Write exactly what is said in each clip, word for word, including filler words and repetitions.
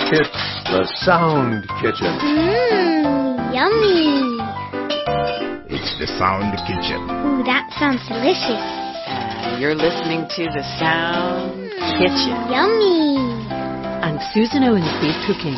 It's the Sound Kitchen. Mmm, yummy. It's the Sound Kitchen. Ooh, that sounds delicious. Uh, you're listening to the Sound mm, Kitchen. Yummy. I'm Susan Owensby cooking.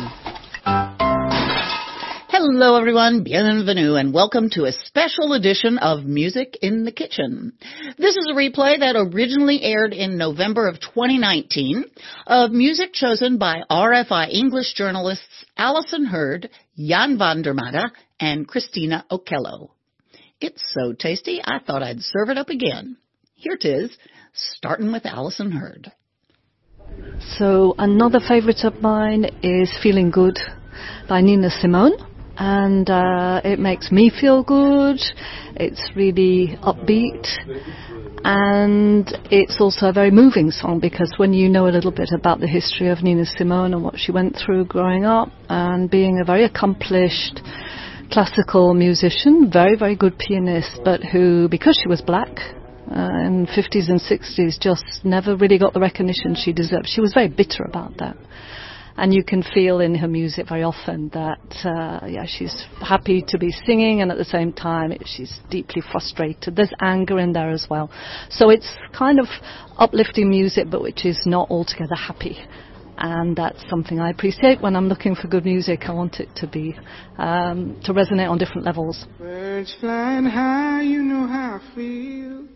Hello, everyone. Bienvenue, and welcome to a special edition of Music in the Kitchen. This is a replay that originally aired in November of twenty nineteen of music chosen by R F I English journalists Alison Hurd, Jan van der Made, and Christina Okello. It's so tasty, I thought I'd serve it up again. Here it is, starting with Alison Hurd. So another favorite of mine is Feeling Good by Nina Simone. And uh, it makes me feel good. It's really upbeat. And it's also a very moving song because when you know a little bit about the history of Nina Simone and what she went through growing up and being a very accomplished classical musician, very, very good pianist, but who, because she was black uh, in the fifties and sixties, just never really got the recognition she deserved. She was very bitter about that. And you can feel in her music very often that, uh, yeah, she's happy to be singing, and at the same time, it, she's deeply frustrated. There's anger in there as well. So it's kind of uplifting music, but which is not altogether happy. And that's something I appreciate when I'm looking for good music. I want it to be, um, to resonate on different levels. Birds flying high, you know how I feel.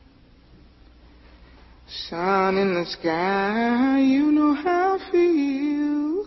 Sun in the sky, you know how I feel.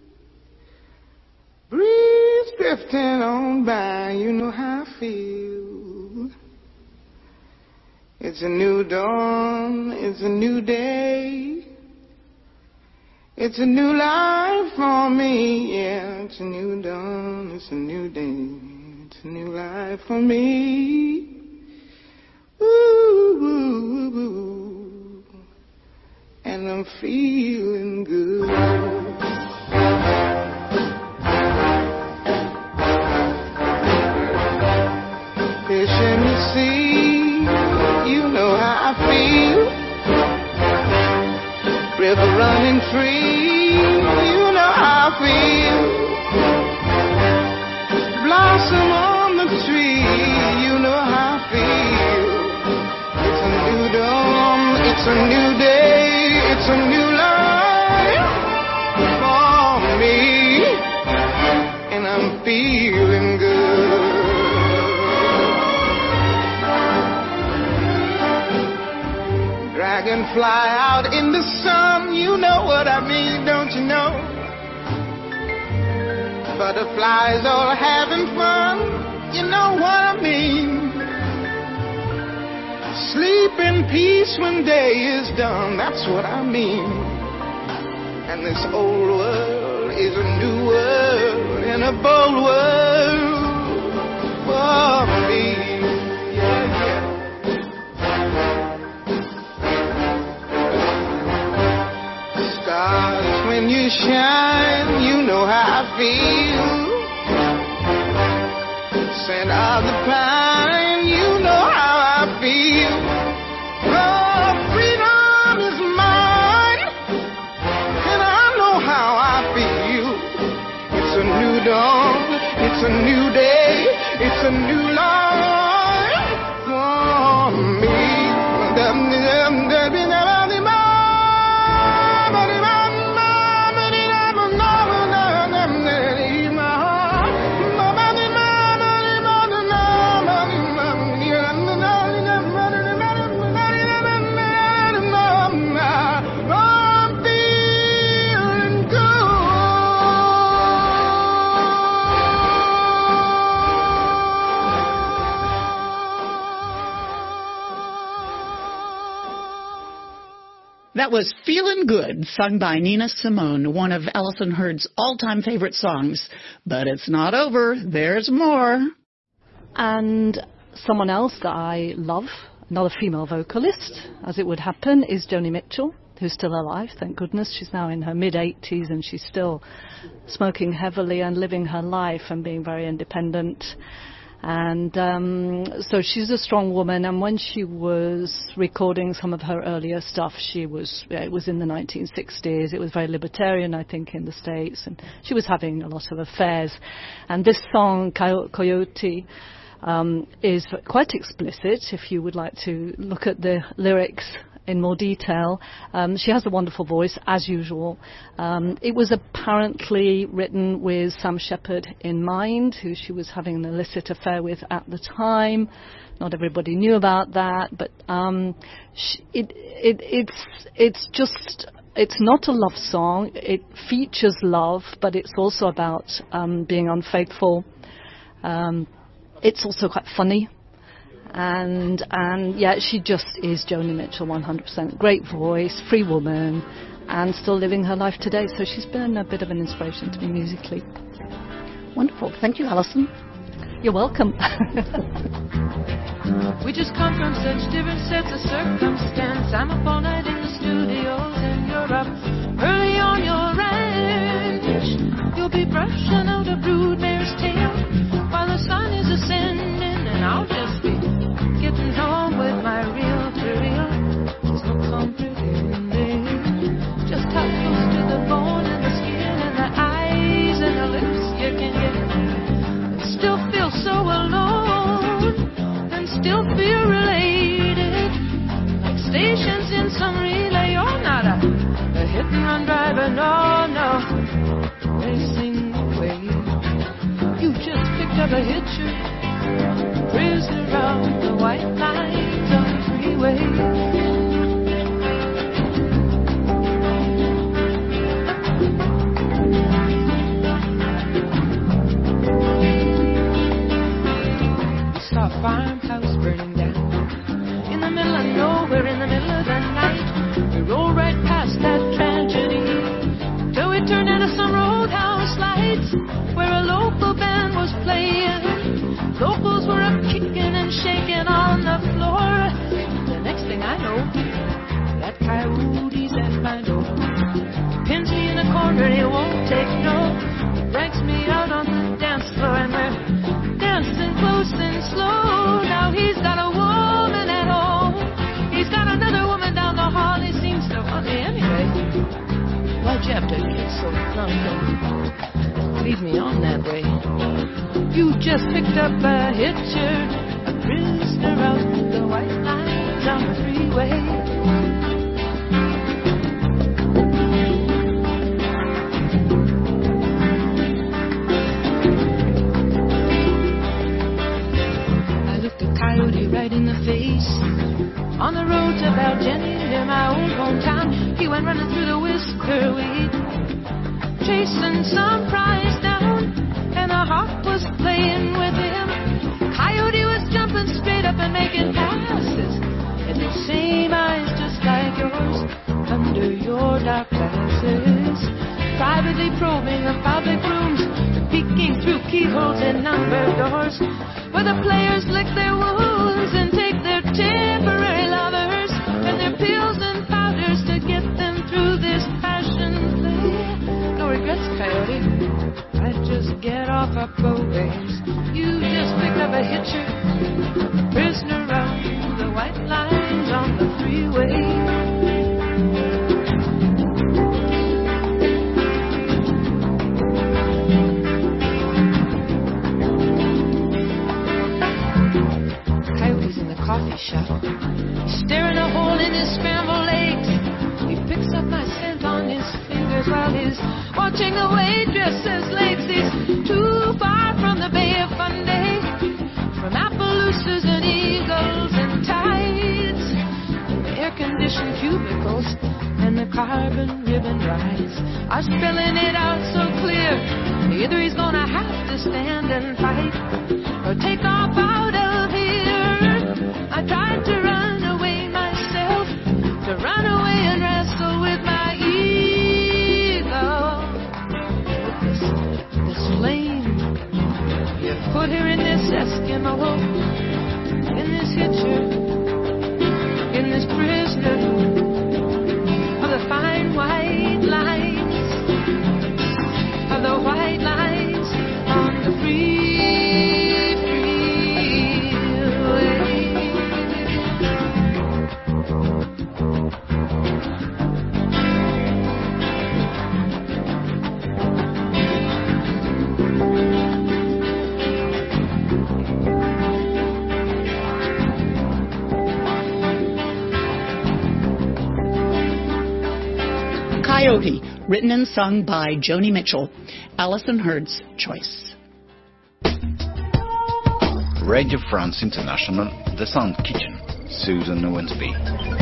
Breeze drifting on by, you know how I feel. It's a new dawn, it's a new day. It's a new life for me, yeah. It's a new dawn, it's a new day. It's a new life for me. Ooh, ooh, ooh, ooh. And I'm feeling good. Fish in the sea, you know how I feel. River running free, you know how I feel. Blossom on the tree, you know how I feel. It's a new dawn, it's a new day. It's a new life for me, and I'm feeling good. Dragonfly out in the sun, you know what I mean, don't you know? Butterflies all having fun, you know what I mean. Sleep in peace when day is done, that's what I mean. And this old world is a new world and a bold world for me. Yeah, yeah. Stars, when you shine, you know how I feel. Scent of the pine, you know how I feel. Oh, freedom is mine, and I know how I feel. It's a new dawn, it's a new day, it's a new life for me. That was Feelin' Good, sung by Nina Simone, one of Alison Hurd's all-time favorite songs. But it's not over. There's more. And someone else that I love, another female vocalist, as it would happen, is Joni Mitchell, who's still alive, thank goodness. She's now in her mid-eighties and she's still smoking heavily and living her life and being very independent. And um, so she's a strong woman. And when she was recording some of her earlier stuff, she was yeah, it was in the nineteen sixties. It was very libertarian, I think, in the States, and she was having a lot of affairs. And this song, Coy- Coyote, um, is quite explicit. If you would like to look at the lyrics in more detail. Um, she has a wonderful voice, as usual. Um, it was apparently written with Sam Shepard in mind, who she was having an illicit affair with at the time. Not everybody knew about that, but um, she, it, it, it's it's just it's not a love song. It features love, but it's also about um, being unfaithful. Um, it's also quite funny. And, and yeah, she just is Joni Mitchell one hundred percent. Great voice, free woman, and still living her life today. So she's been a bit of an inspiration to me musically. Wonderful. Thank you, Alison. You're welcome. We just come from such different sets of circumstance. I'm up all night in the studios and you're up early on your ranch. You'll be brushing out a broodmare's tail while the sun is ascending, and I'll just be getting home with my reel to reel. There's no comfort in there. Just how close to the bone and the skin and the eyes and the lips you can get. And still feel so alone, and still feel related. Like stations in some relay. You're not a, a hit and run driver, no, no. Racing away. You just picked up a hitcher. Cruising around the white lines on the freeway. We saw a farmhouse burning down in the middle of nowhere, in the middle of the night. We rolled right past that tragedy till we turned into some roadhouse lights where a local band was playing. Locals were up kicking and shaking on the floor. The next thing I know, that coyote's at my door. Pins me in a corner, he won't take no. Drags me out on the dance floor and we're dancing close and slow. Now he's got a woman at home. He's got another woman down the hall. He seems so funny anyway. Why'd you have to get so drunk and lead me on that way? You just picked up a hitcher, a prisoner out the white lines on the freeway. I looked a coyote right in the face on the road to Valgenny near my old hometown. He went running through the whisker weed, chasing some prize down, and a hawk was playing with him. Coyote was jumping straight up and making passes, and the same eyes just like yours under your dark glasses. Privately probing the public rooms, peeking through keyholes in numbered doors, where the players lick their wounds and take their temporary lovers and their pills and powders to get them through this passion play. No regrets, Coyote. I just get off up ways. You just picked up a hitcher, a prisoner around the white lines on the freeway. Coyote's in the coffee shop. He's staring a hole in his scrambled eggs. He picks up my scent on his fingers while he's watching the waitress's legs. He's too far from the Bay of Fundy, from Appaloosas and eagles and tides, and the air-conditioned cubicles and the carbon ribbon rides are spelling it out so clear. Either he's gonna have to stand and fight or take off out of here. I tried to run away myself, to run away and wrestle with my ego. This, this flame you put here in this Eskimo, in this hitcher, in this prisoner of the fine white lines, of the white lines on the free, free Coyote, written and sung by Joni Mitchell. Alison Hurd's choice. Radio France International, The Sound Kitchen, Susan Owensby.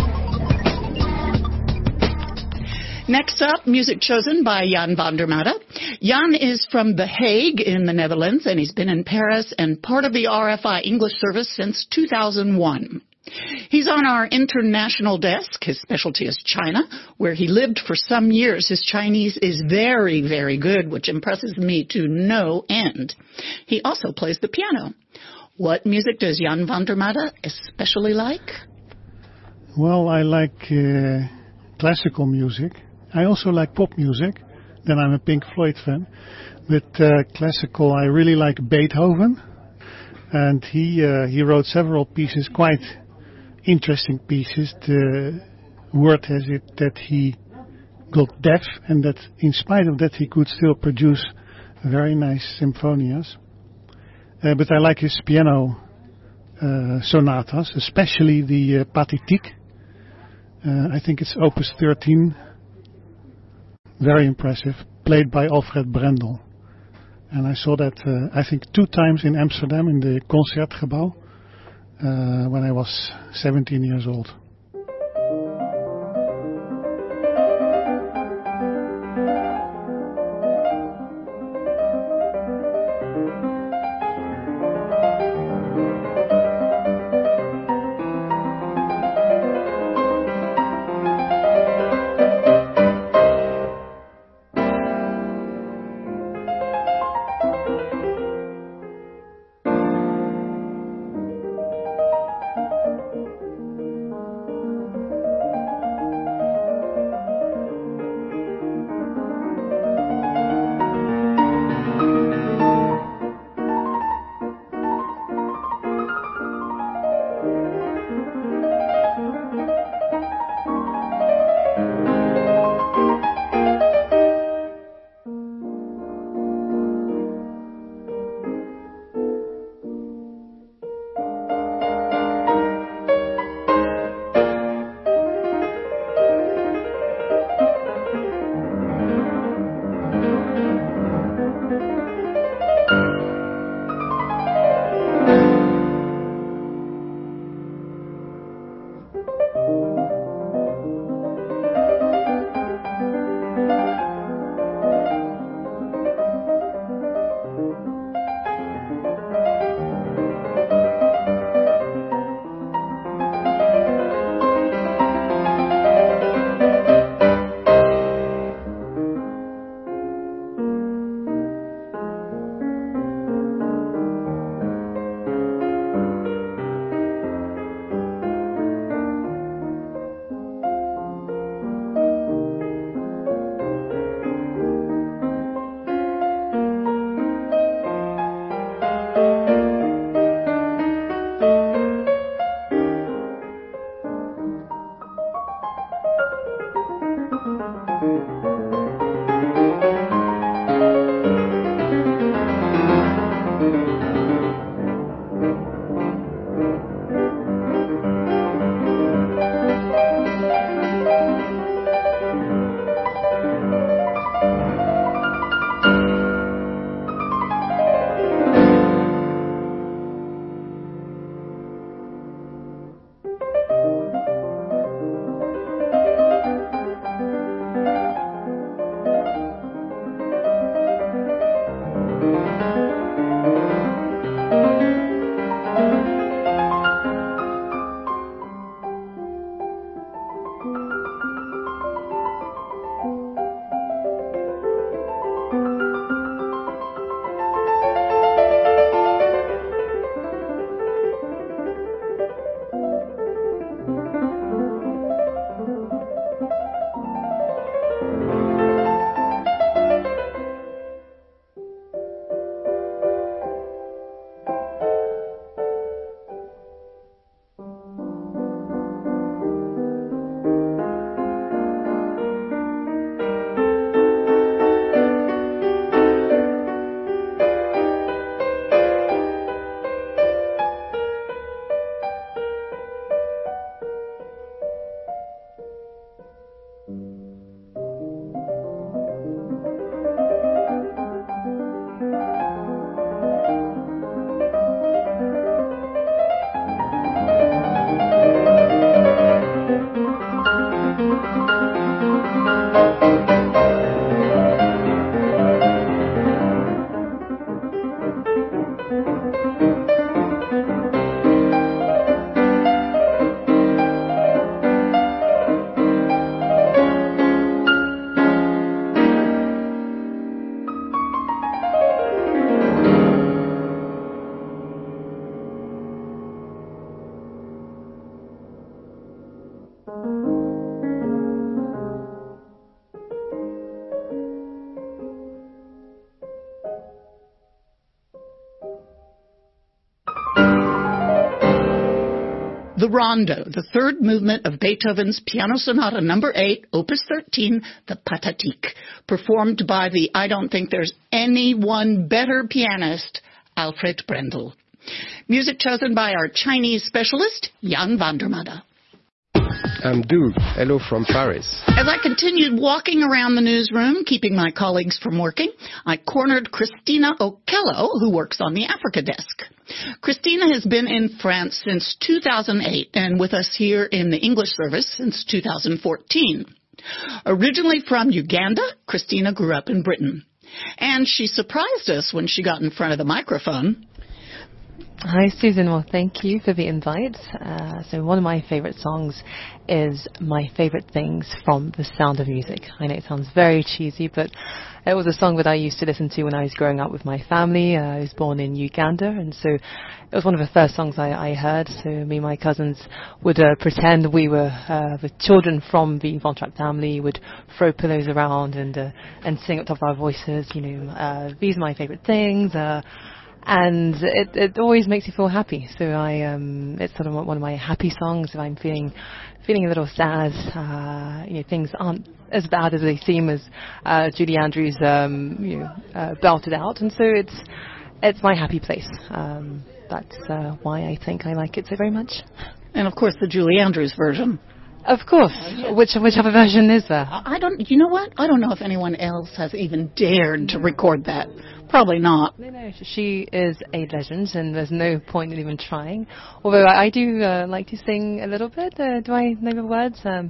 Next up, music chosen by Jan van der Matte. Jan is from The Hague in the Netherlands, and he's been in Paris and part of the R F I English service since two thousand one. He's on our international desk. His specialty is China, where he lived for some years. His Chinese is very, very good, which impresses me to no end. He also plays the piano. What music does Jan van der Matte especially like? Well, I like uh, classical music. I also like pop music. Then I'm a Pink Floyd fan. But uh, classical, I really like Beethoven. And he uh, he wrote several pieces, quite interesting pieces. The word has it that he got deaf, and that in spite of that he could still produce very nice symphonias. Uh, but I like his piano uh, sonatas, especially the uh, Pathétique. Uh, I think it's Opus thirteen. Very impressive, played by Alfred Brendel. And I saw that, uh, I think, two times in Amsterdam in the Concertgebouw uh, when I was seventeen years old. The Rondo, the third movement of Beethoven's Piano Sonata number eight, Opus thirteen, the Pathétique, performed by the I don't think there's anyone better pianist, Alfred Brendel. Music chosen by our Chinese specialist, Jan Vandermade. I'm Doug. Hello from Paris. As I continued walking around the newsroom, keeping my colleagues from working, I cornered Christina Okello, who works on the Africa desk. Christina has been in France since two thousand eight and with us here in the English service since two thousand fourteen. Originally from Uganda, Christina grew up in Britain. And she surprised us when she got in front of the microphone. Hi, Susan. Well, thank you for the invite. Uh, so one of my favorite songs is My Favorite Things from The Sound of Music. I know it sounds very cheesy, but it was a song that I used to listen to when I was growing up with my family. Uh, I was born in Uganda, and so it was one of the first songs I, I heard. So me and my cousins would uh, pretend we were uh, the children from the Von Trapp family, would throw pillows around and uh, and sing at top of our voices, you know, uh, these are my favorite things. Uh, And it, it always makes you feel happy. So I, um, it's sort of one of my happy songs. If I'm feeling, feeling a little sad, uh, you know, things aren't as bad as they seem, as uh, Julie Andrews, um, you know, uh, belted out. And so it's, it's my happy place. Um, that's uh, why I think I like it so very much. And of course, the Julie Andrews version. Of course. Uh, yes. Which which other version is there? I don't. You know what? I don't know if anyone else has even dared to record that. Probably not. No, no. She is a legend, and there's no point in even trying. Although I, I do uh, like to sing a little bit. Uh, do I know the words? Um,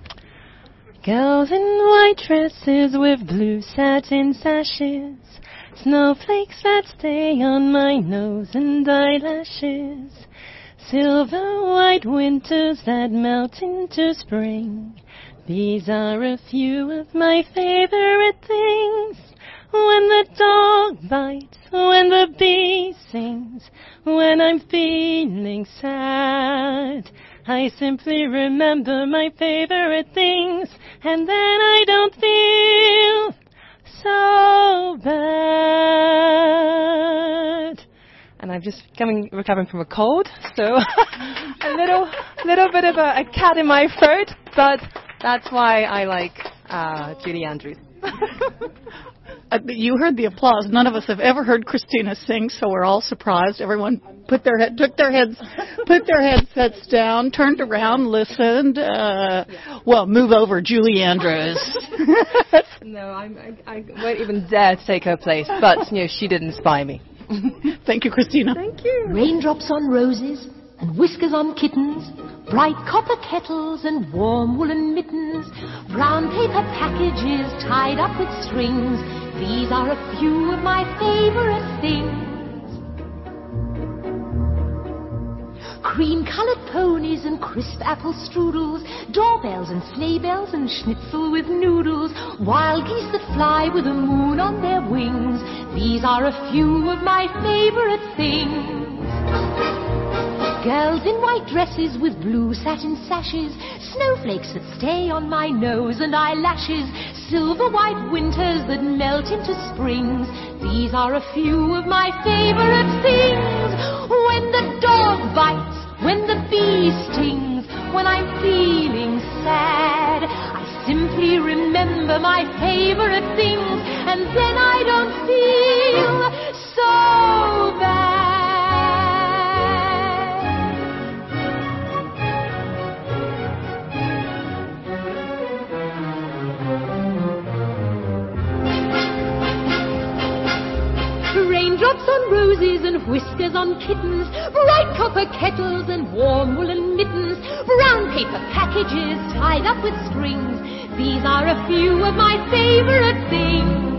Girls in white dresses with blue satin sashes, snowflakes that stay on my nose and eyelashes. Silver white winters that melt into spring. These are a few of my favorite things. When the dog bites, when the bee sings, when I'm feeling sad, I simply remember my favorite things, and then I don't feel so bad. And I'm just coming, recovering from a cold, so a little, little bit of a, a cat in my throat, but that's why I like uh, Julie Andrews. Uh, you heard the applause. None of us have ever heard Christina sing, so we're all surprised. Everyone put their head, took their heads, put their headsets down, turned around, listened. Uh, well, move over, Julie Andrews. No, I'm, I, I won't even dare to take her place, but you know, she did inspire me. Thank you, Christina. Thank you. Raindrops on roses and whiskers on kittens, bright copper kettles and warm woolen mittens, brown paper packages tied up with strings. These are a few of my favorite things. Cream-colored ponies and crisp apple strudels, doorbells and sleigh bells and schnitzel with noodles, wild geese that fly with the moon on their wings. These are a few of my favorite things. Girls in white dresses with blue satin sashes, snowflakes that stay on my nose and eyelashes, silver white winters that melt into springs. These are a few of my favorite things. When the dog bites, when the bee stings, when I'm feeling sad, I simply remember my favorite things, and then I don't feel so bad. Raindrops on roses and whiskers on kittens, bright copper kettles and warm woolen mittens, brown paper packages tied up with strings. These are a few of my favorite things.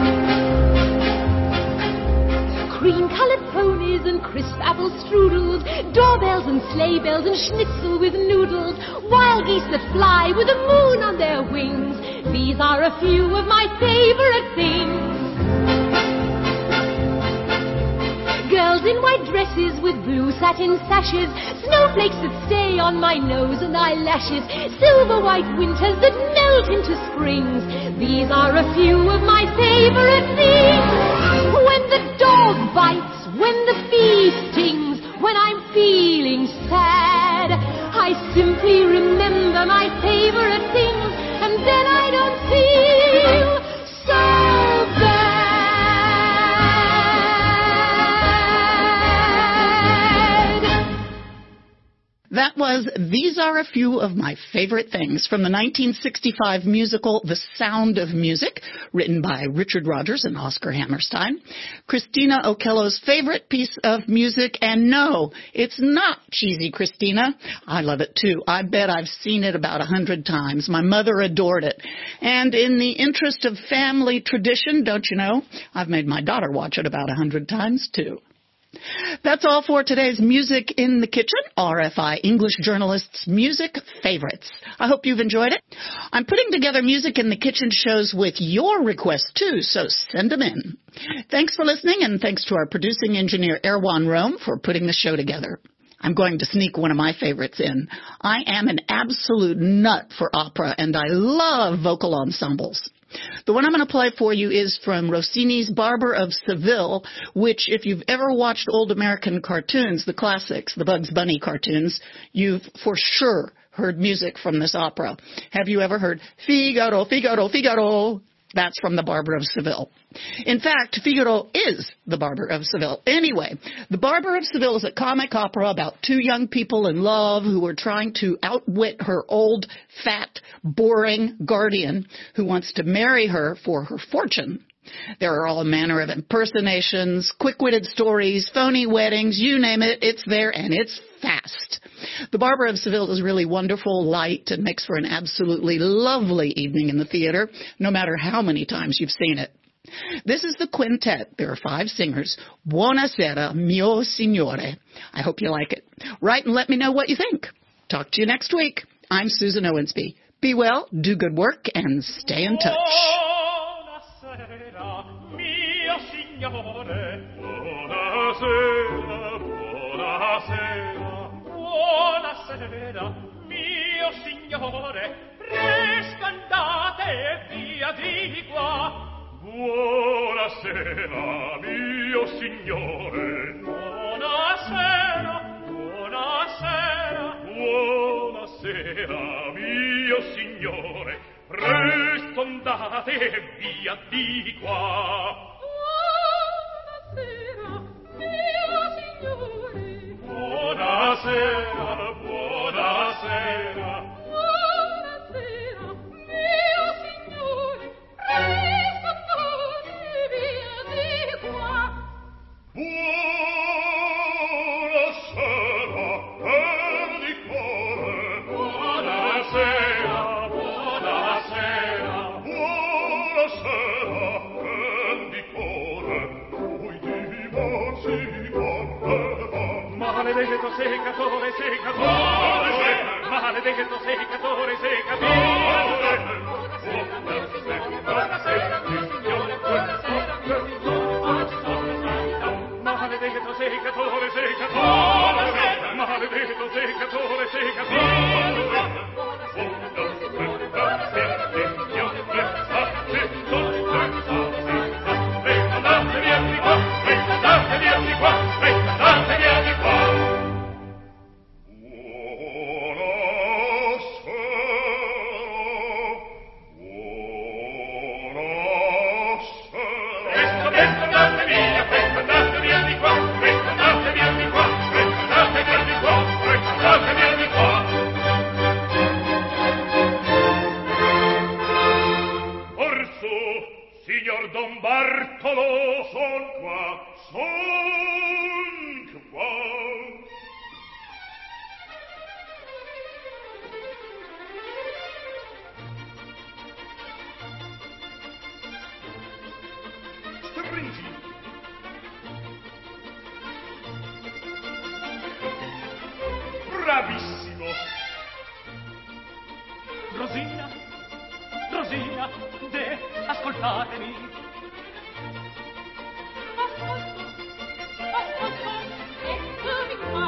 Cream-colored ponies and crisp apple strudels, doorbells and sleigh bells and schnitzel with noodles, wild geese that fly with the moon on their wings. These are a few of my favorite things. Girls in white dresses with blue satin sashes, snowflakes that stay on my nose and eyelashes, silver white winters that melt into springs. These are a few of my favorite things. When the dog bites, when the bee stings, when I'm feeling sad, favorite things, and then I don't feel so bad. That was These Are a Few of My Favorite Things from the nineteen sixty-five musical The Sound of Music, written by Richard Rodgers and Oscar Hammerstein. Christina Okello's favorite piece of music, and no, it's not cheesy, Christina. I love it too. I bet I've seen it about a hundred times. My mother adored it. And in the interest of family tradition, don't you know, I've made my daughter watch it about a hundred times too. That's all for today's Music in the Kitchen, R F I English Journalists' Music Favorites. I hope you've enjoyed it. I'm putting together Music in the Kitchen shows with your requests, too, so send them in. Thanks for listening, and thanks to our producing engineer, Erwan Rome, for putting the show together. I'm going to sneak one of my favorites in. I am an absolute nut for opera, and I love vocal ensembles. The one I'm going to play for you is from Rossini's Barber of Seville, which, if you've ever watched old American cartoons, the classics, the Bugs Bunny cartoons, you've for sure heard music from this opera. Have you ever heard Figaro, Figaro, Figaro? That's from the Barber of Seville. In fact, Figaro is the Barber of Seville. Anyway, the Barber of Seville is a comic opera about two young people in love who are trying to outwit her old, fat, boring guardian who wants to marry her for her fortune. There are all manner of impersonations, quick-witted stories, phony weddings, you name it, it's there, and it's fast. The Barber of Seville is really wonderful, light, and makes for an absolutely lovely evening in the theater, no matter how many times you've seen it. This is the quintet. There are five singers. Buonasera, mio signore. I hope you like it. Write and let me know what you think. Talk to you next week. I'm Susan Owensby. Be well, do good work, and stay in touch. Buonasera, mio signore. Buonasera, buonasera. Buonasera, mio signore. Presto andate via di qua. Buonasera, mio signore. Buonasera, buonasera. Buonasera, mio signore. Presto andate via di qua. Buonasera, mio signore. Buonasera, buonasera. Buonasera, mio signore. Presto andate via di qua. Buonasera, per di cuore. Buonasera, buonasera. Buonasera, per di cuore. Voi divorzi vorreva. Maledetto seccatore, seccatore. Maledetto seccatore, seccatore. Buonasera, mio signore. Maledetto seccatore, seccatore. Maledetto seccatore, seccatore. Signor Don Bartolo, son qua, son qua. Stringi. Bravissimo. Rosina, Rosina, de, ascoltatemi. Ascolto, ascolto, eccomi qua.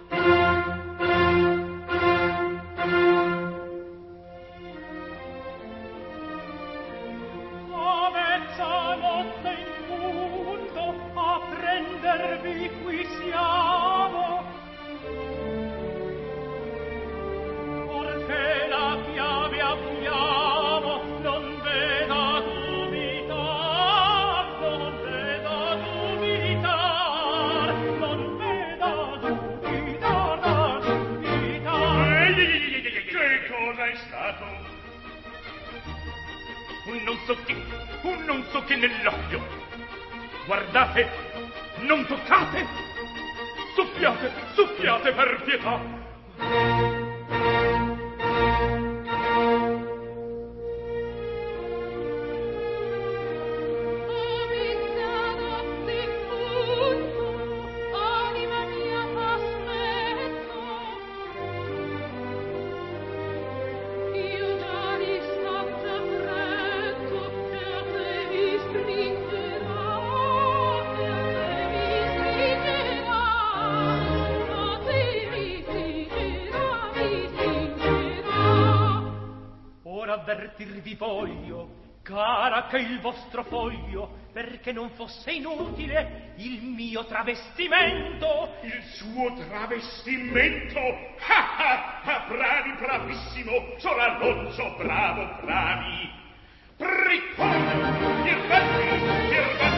A mezzanotte in punto, a prendervi qui siamo. che nell'occhio. Guardate, non toccate, soffiate, soffiate per pietà. Avvertirvi voglio, cara, che il vostro foglio, perché non fosse inutile il mio travestimento. Il suo travestimento? Ah, ah, ah, bravi, bravissimo, soralonzo, bravo, bravi. Ricordo, il belli, il belli.